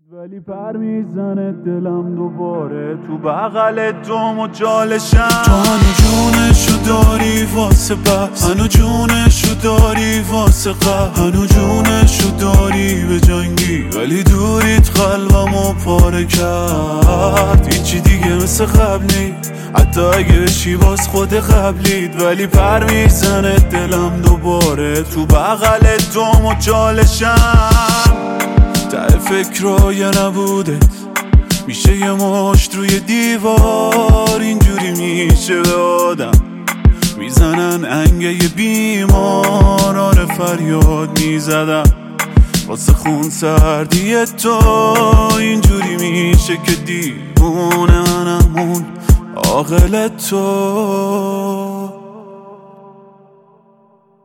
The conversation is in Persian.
ولی پر میزنه دلم دوباره تو بغل تو مجالشم. تو هنو جونشو داری واسه بس، هنو جونشو داری واسه قبل، هنو جونشو داری به جنگی، ولی دوریت قلبمو پاره کرد. هیچی دیگه مثل قبل نیست، حتی اگه بشی باز خود قبلیت. ولی پر میزنه دلم دوباره تو بغل تو مجالشم. ته فکرای نبودت میشه یه مشت روی دیوار، اینجوری میشه به آدم میزنن انگه یه بیمار. آره فریاد میزدم واسه خون سردی تو، اینجوری میشه که دیوونه منم اون عاقل تو.